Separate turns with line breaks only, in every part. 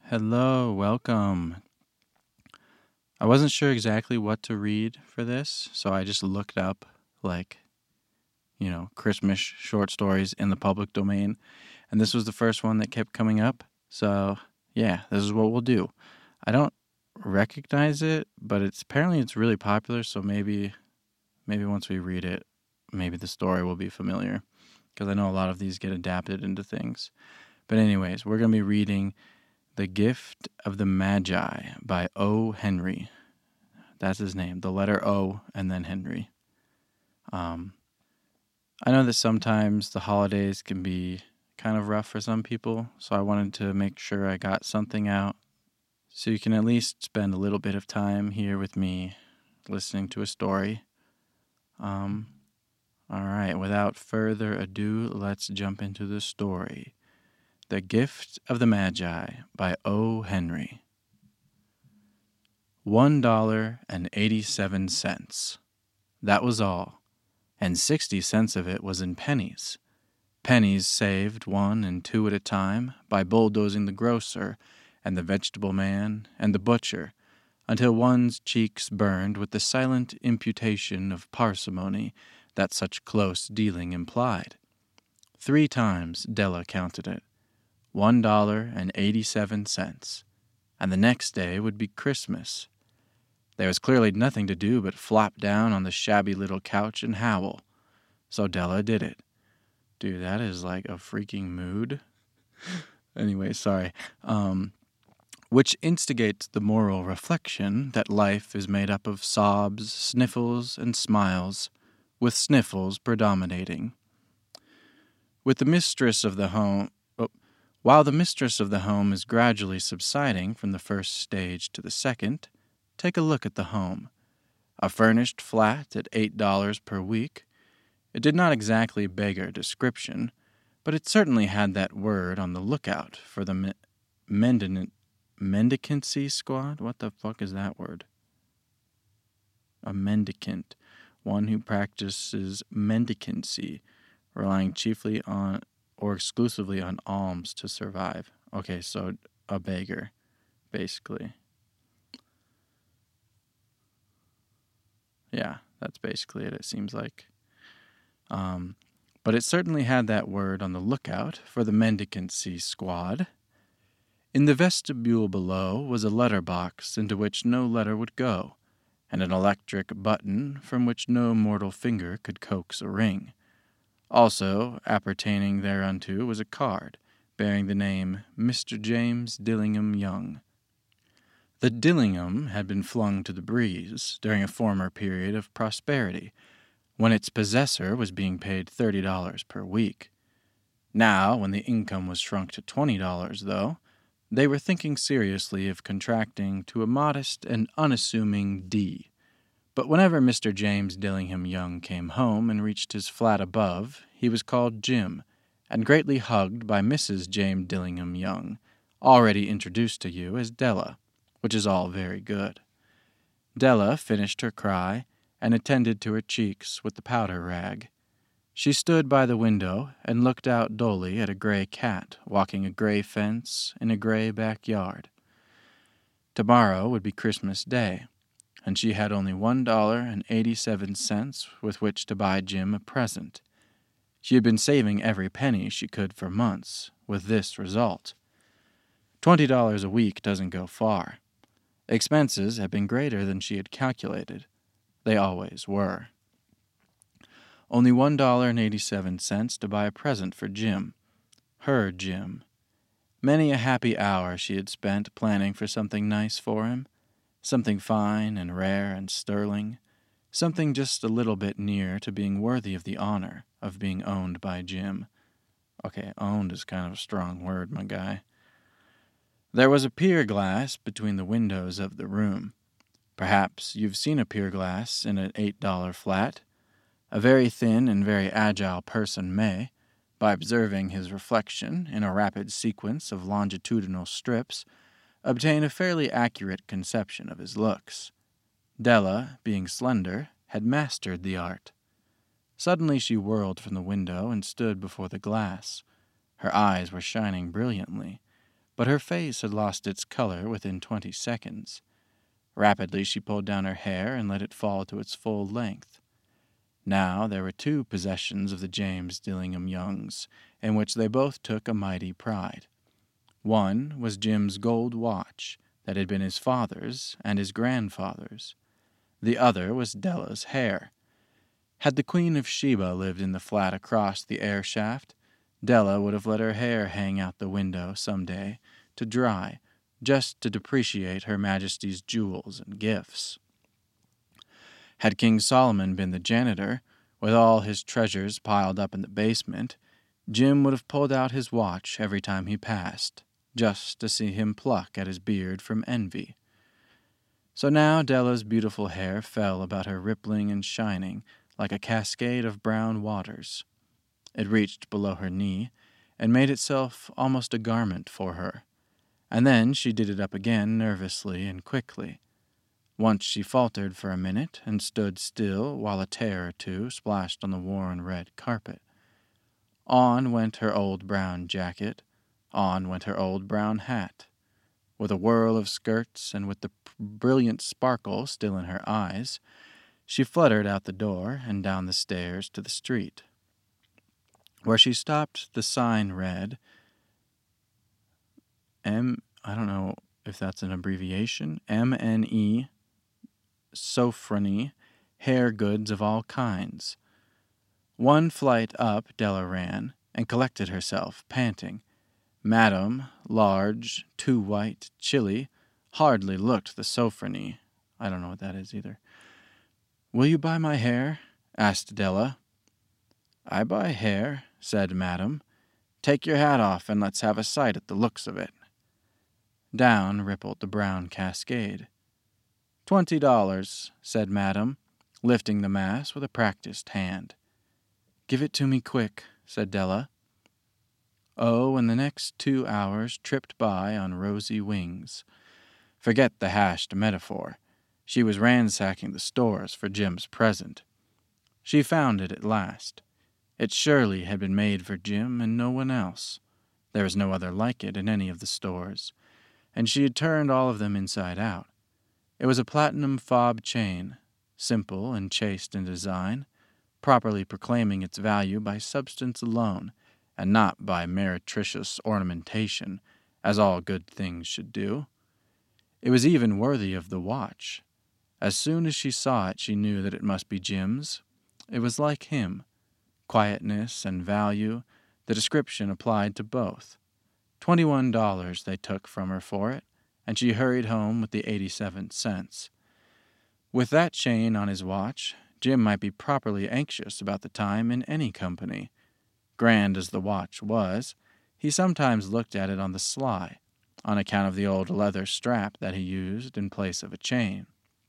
Hello, welcome. I wasn't sure exactly what to read for this, so I just looked up, Christmas short stories in the public domain, and this was the first one that kept coming up. So, yeah, this is what we'll do. I don't recognize it, but apparently it's really popular, so maybe once we read it, maybe the story will be familiar, because I know a lot of these get adapted into things. But anyways, we're going to be reading The Gift of the Magi by O. Henry. That's his name, the letter O and then Henry. I know that sometimes the holidays can be kind of rough for some people, so I wanted to make sure I got something out so you can at least spend a little bit of time here with me listening to a story. All right, without further ado, let's jump into the story. The Gift of the Magi by O. Henry. $1.87. That was all, and 60 cents of it was in pennies. Pennies saved 1 and 2 at a time by bulldozing the grocer and the vegetable man and the butcher until one's cheeks burned with the silent imputation of parsimony that such close dealing implied. 3 times Della counted it. $1.87, and the next day would be Christmas. There was clearly nothing to do but flop down on the shabby little couch and howl. So Della did it. Dude, that is like a freaking mood. Anyway, sorry. Which instigates the moral reflection that life is made up of sobs, sniffles, and smiles, with sniffles predominating. While the mistress of the home is gradually subsiding from the first stage to the second, take a look at the home. A furnished flat at $8 per week. It did not exactly beggar description, but it certainly had that word on the lookout for the mendicancy squad? What the fuck is that word? A mendicant. One who practices mendicancy, relying chiefly on or exclusively on alms to survive. Okay, so a beggar, basically. Yeah, that's basically it seems like. But it certainly had that word on the lookout for the mendicancy squad. In the vestibule below was a letter box into which no letter would go, and an electric button from which no mortal finger could coax a ring. Also, appertaining thereunto was a card bearing the name Mr. James Dillingham Young. The Dillingham had been flung to the breeze during a former period of prosperity, when its possessor was being paid $30 per week. Now, when the income was shrunk to $20, though, they were thinking seriously of contracting to a modest and unassuming D. But whenever Mr. James Dillingham Young came home and reached his flat above, he was called Jim, and greatly hugged by Mrs. James Dillingham Young, already introduced to you as Della, which is all very good. Della finished her cry and attended to her cheeks with the powder rag. She stood by the window and looked out dully at a gray cat walking a gray fence in a gray backyard. Tomorrow would be Christmas Day, and she had only $1.87 with which to buy Jim a present. She had been saving every penny she could for months, with this result. $20 a week doesn't go far. Expenses had been greater than she had calculated. They always were. Only $1.87 to buy a present for Jim. Her Jim. Many a happy hour she had spent planning for something nice for him, something fine and rare and sterling, something just a little bit near to being worthy of the honor of being owned by Jim. Okay, owned is kind of a strong word, my guy. There was a pier glass between the windows of the room. Perhaps you've seen a pier glass in an $8 flat. A very thin and very agile person may, by observing his reflection in a rapid sequence of longitudinal strips, obtain a fairly accurate conception of his looks. Della, being slender, had mastered the art. Suddenly she whirled from the window and stood before the glass. Her eyes were shining brilliantly, but her face had lost its color within 20 seconds. Rapidly she pulled down her hair and let it fall to its full length. Now there were 2 possessions of the James Dillingham Youngs, in which they both took a mighty pride. One was Jim's gold watch, that had been his father's and his grandfather's. The other was Della's hair. Had the Queen of Sheba lived in the flat across the air shaft, Della would have let her hair hang out the window some day to dry, just to depreciate Her Majesty's jewels and gifts. Had King Solomon been the janitor, with all his treasures piled up in the basement, Jim would have pulled out his watch every time he passed, just to see him pluck at his beard from envy. So now Della's beautiful hair fell about her rippling and shining like a cascade of brown waters. It reached below her knee and made itself almost a garment for her, and then she did it up again nervously and quickly. Once she faltered for a minute and stood still while a tear or 2 splashed on the worn red carpet. On went her old brown jacket, on went her old brown hat. With a whirl of skirts and with the brilliant sparkle still in her eyes, she fluttered out the door and down the stairs to the street. Where she stopped, the sign read, I don't know if that's an abbreviation, M-N-E, Sophrony, hair goods of all kinds. 1 flight up Della ran, and collected herself, panting. Madame, large, too white, chilly, hardly looked the Sophrony. I don't know what that is either. "Will you buy my hair?" asked Della. "I buy hair," said Madame. "Take your hat off and let's have a sight at the looks of it." Down rippled the brown cascade. $20, said Madame, lifting the mass with a practiced hand. "Give it to me quick," said Della. Oh, and the next 2 hours tripped by on rosy wings. Forget the hashed metaphor. She was ransacking the stores for Jim's present. She found it at last. It surely had been made for Jim and no one else. There was no other like it in any of the stores, and she had turned all of them inside out. It was a platinum fob chain, simple and chaste in design, properly proclaiming its value by substance alone, and not by meretricious ornamentation, as all good things should do. It was even worthy of the watch. As soon as she saw it, she knew that it must be Jim's. It was like him. Quietness and value, the description applied to both. $21 they took from her for it, and she hurried home with the 87 cents. With that chain on his watch, Jim might be properly anxious about the time in any company. Grand as the watch was, he sometimes looked at it on the sly, on account of the old leather strap that he used in place of a chain.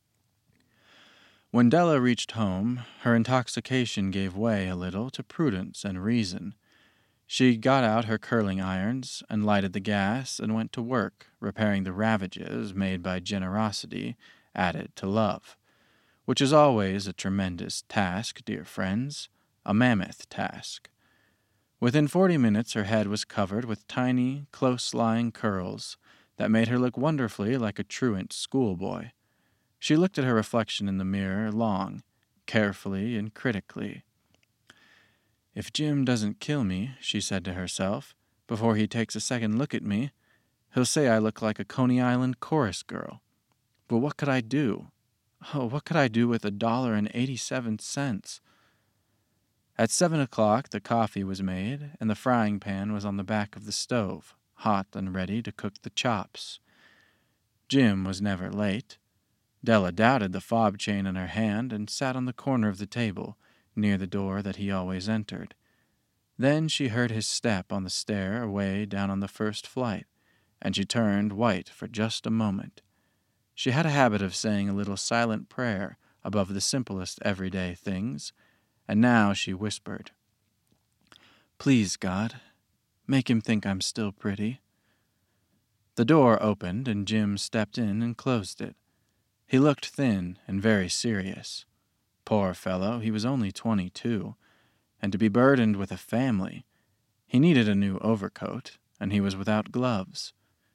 When Della reached home, her intoxication gave way a little to prudence and reason. She got out her curling irons and lighted the gas and went to work, repairing the ravages made by generosity added to love, which is always a tremendous task, dear friends, a mammoth task. Within 40 minutes her head was covered with tiny, close-lying curls that made her look wonderfully like a truant schoolboy. She looked at her reflection in the mirror long, carefully and critically. "If Jim doesn't kill me," she said to herself, "before he takes a second look at me, he'll say I look like a Coney Island chorus girl. But what could I do? Oh, what could I do with $1.87? At 7 o'clock the coffee was made, and the frying pan was on the back of the stove, hot and ready to cook the chops. Jim was never late. Della doubted the fob chain in her hand and sat on the corner of the table, near the door that he always entered. Then she heard his step on the stair away down on the first flight, and she turned white for just a moment. She had a habit of saying a little silent prayer above the simplest everyday things, and now she whispered, "Please, God, make him think I'm still pretty." The door opened, and Jim stepped in and closed it. He looked thin and very serious. Poor fellow, he was only 22, and to be burdened with a family. He needed a new overcoat, and he was without gloves.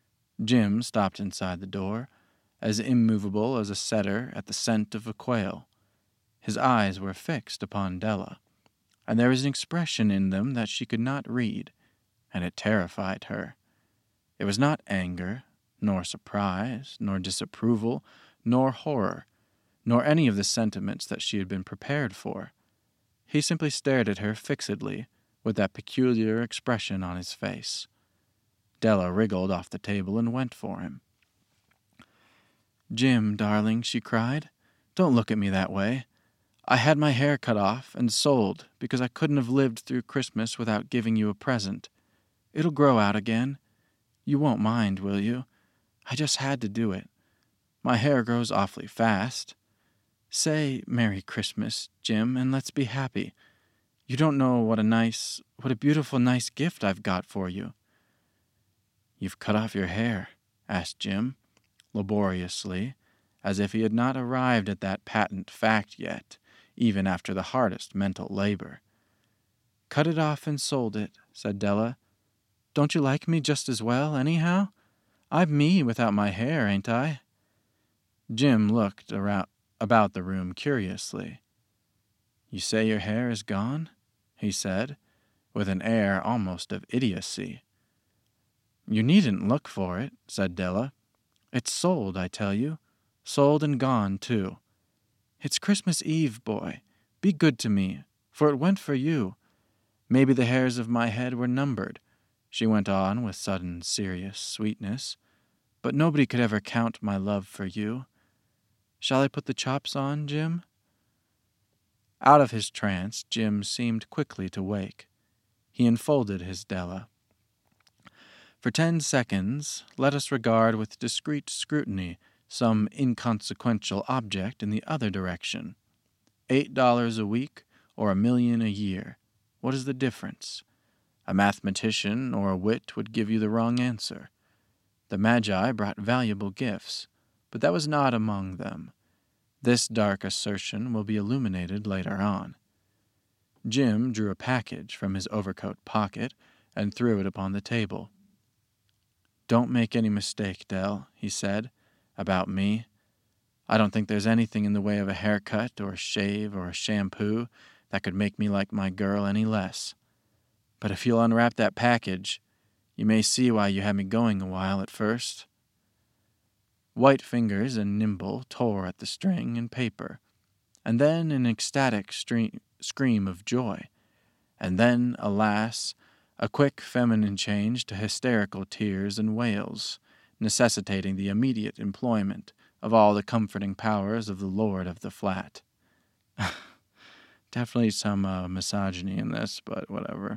Jim stopped inside the door, as immovable as a setter at the scent of a quail. His eyes were fixed upon Della, and there was an expression in them that she could not read, and it terrified her. It was not anger, nor surprise, nor disapproval, nor horror, nor any of the sentiments that she had been prepared for. He simply stared at her fixedly, with that peculiar expression on his face. Della wriggled off the table and went for him. "Jim, darling," she cried, "don't look at me that way. I had my hair cut off and sold because I couldn't have lived through Christmas without giving you a present. It'll grow out again. You won't mind, will you? I just had to do it. My hair grows awfully fast. Say Merry Christmas, Jim, and let's be happy. You don't know what a beautiful, nice gift I've got for you." "You've cut off your hair?" asked Jim, laboriously, as if he had not arrived at that patent fact yet, even after the hardest mental labor. "Cut it off and sold it," said Della. "Don't you like me just as well, anyhow? I'm me without my hair, ain't I?" Jim looked about the room curiously. "You say your hair is gone?" he said, with an air almost of idiocy. "You needn't look for it," said Della. "It's sold, I tell you. Sold and gone, too. It's Christmas Eve, boy. Be good to me, for it went for you. Maybe the hairs of my head were numbered," she went on with sudden serious sweetness, "but nobody could ever count my love for you. Shall I put the chops on, Jim?" Out of his trance, Jim seemed quickly to wake. He enfolded his Della. For 10 seconds, let us regard with discreet scrutiny some inconsequential object in the other direction. $8 a week or $1 million a year. What is the difference? A mathematician or a wit would give you the wrong answer. The Magi brought valuable gifts, but that was not among them. This dark assertion will be illuminated later on. Jim drew a package from his overcoat pocket and threw it upon the table. "Don't make any mistake, Dell," he said, "about me. I don't think there's anything in the way of a haircut or a shave or a shampoo that could make me like my girl any less. But if you'll unwrap that package, you may see why you had me going a while at first." White fingers and nimble tore at the string and paper, and then an ecstatic scream of joy, and then, alas, a quick feminine change to hysterical tears and wails, necessitating the immediate employment of all the comforting powers of the lord of the flat. Definitely some misogyny in this, but whatever.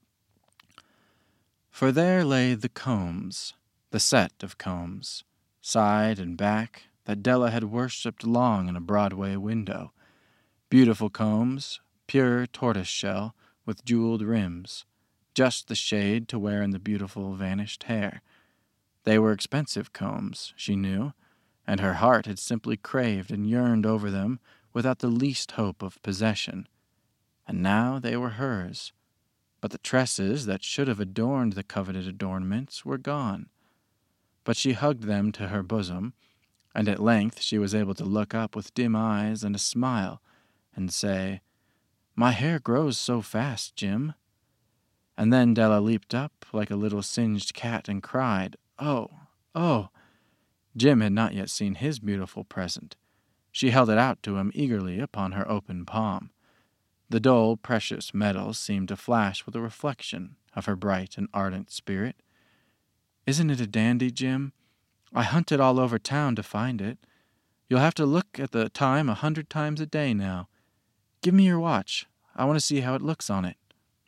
For there lay the combs, the set of combs, side and back, that Della had worshipped long in a Broadway window. Beautiful combs, pure tortoise-shell, with jeweled rims, just the shade to wear in the beautiful vanished hair. They were expensive combs, she knew, and her heart had simply craved and yearned over them without the least hope of possession. And now they were hers. But the tresses that should have adorned the coveted adornments were gone. But she hugged them to her bosom, and at length she was able to look up with dim eyes and a smile, and say, "My hair grows so fast, Jim." And then Della leaped up like a little singed cat and cried, "Oh, oh!" Jim had not yet seen his beautiful present. She held it out to him eagerly upon her open palm. The dull, precious metal seemed to flash with a reflection of her bright and ardent spirit. "Isn't it a dandy, Jim? I hunted all over town to find it. You'll have to look at the time 100 times a day now. Give me your watch. I want to see how it looks on it."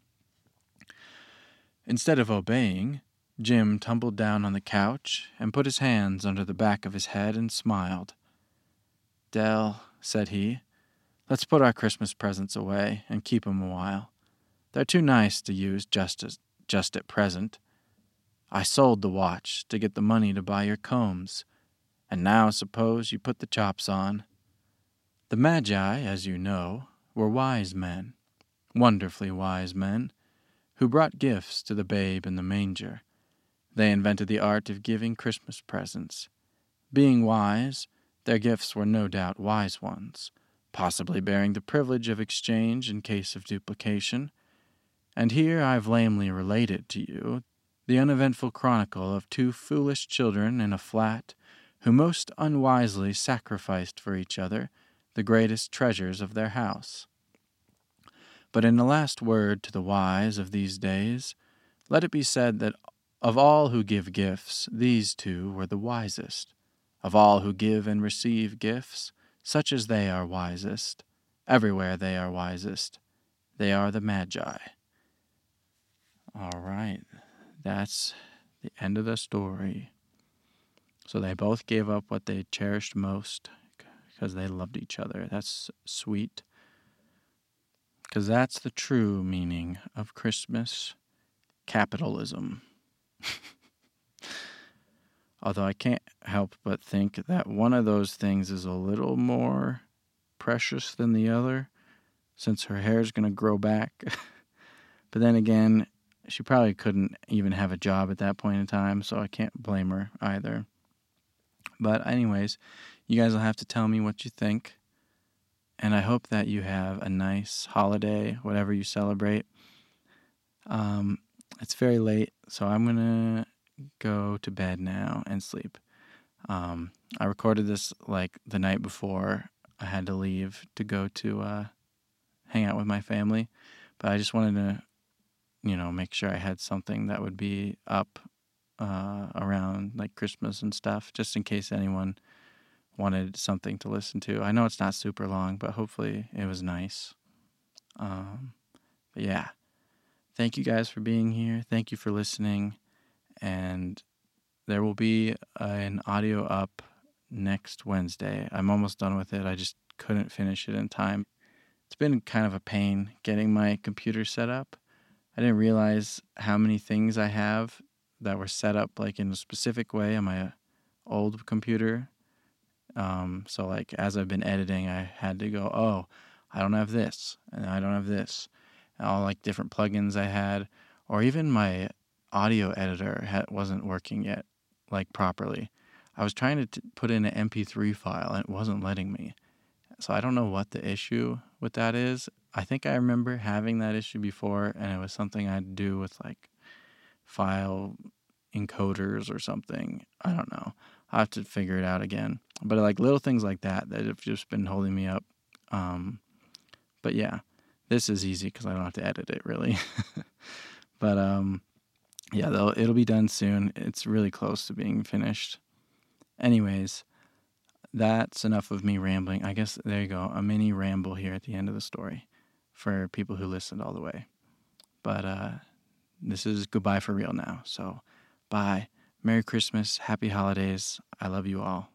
Instead of obeying, Jim tumbled down on the couch and put his hands under the back of his head and smiled. "Dell," said he, "let's put our Christmas presents away and keep 'em a while. They're too nice to use just at present. I sold the watch to get the money to buy your combs, and now suppose you put the chops on." The Magi, as you know, were wise men, wonderfully wise men, who brought gifts to the babe in the manger. They invented the art of giving Christmas presents. Being wise, their gifts were no doubt wise ones, possibly bearing the privilege of exchange in case of duplication. And here I've lamely related to you the uneventful chronicle of two foolish children in a flat who most unwisely sacrificed for each other the greatest treasures of their house. But in the last word to the wise of these days, let it be said that of all who give gifts, these two were the wisest. Of all who give and receive gifts, such as they are wisest. Everywhere they are wisest. They are the Magi. All right, that's the end of the story. So they both gave up what they cherished most because they loved each other. That's sweet. Because that's the true meaning of Christmas. Capitalism. Although I can't help but think that one of those things is a little more precious than the other, since her hair is going to grow back. But then again, she probably couldn't even have a job at that point in time, so I can't blame her either. But anyways, you guys will have to tell me what you think. And I hope that you have a nice holiday, whatever you celebrate. It's very late, so I'm going to go to bed now and sleep. I recorded this like the night before I had to leave to go to hang out with my family. But I just wanted to, make sure I had something that would be up around like Christmas and stuff, just in case anyone wanted something to listen to. I know it's not super long, but hopefully it was nice. But yeah, thank you guys for being here. Thank you for listening. And there will be an audio up next Wednesday. I'm almost done with it. I just couldn't finish it in time. It's been kind of a pain getting my computer set up. I didn't realize how many things I have that were set up like in a specific way on my old computer. So like as I've been editing, I had to go, oh, I don't have this, and I don't have this. And all like different plugins I had, or even my audio editor wasn't working yet, like properly. I was trying to put in an MP3 file, and it wasn't letting me. So I don't know what the issue with that is. I think I remember having that issue before, and it was something I had to do with like file encoders or something. I don't know. I'll have to figure it out again. But like little things like that have just been holding me up. But yeah, this is easy because I don't have to edit it really. But yeah, it'll be done soon. It's really close to being finished. Anyways, that's enough of me rambling. I guess there you go, a mini ramble here at the end of the story for people who listened all the way. But this is goodbye for real now. So bye. Merry Christmas. Happy holidays. I love you all.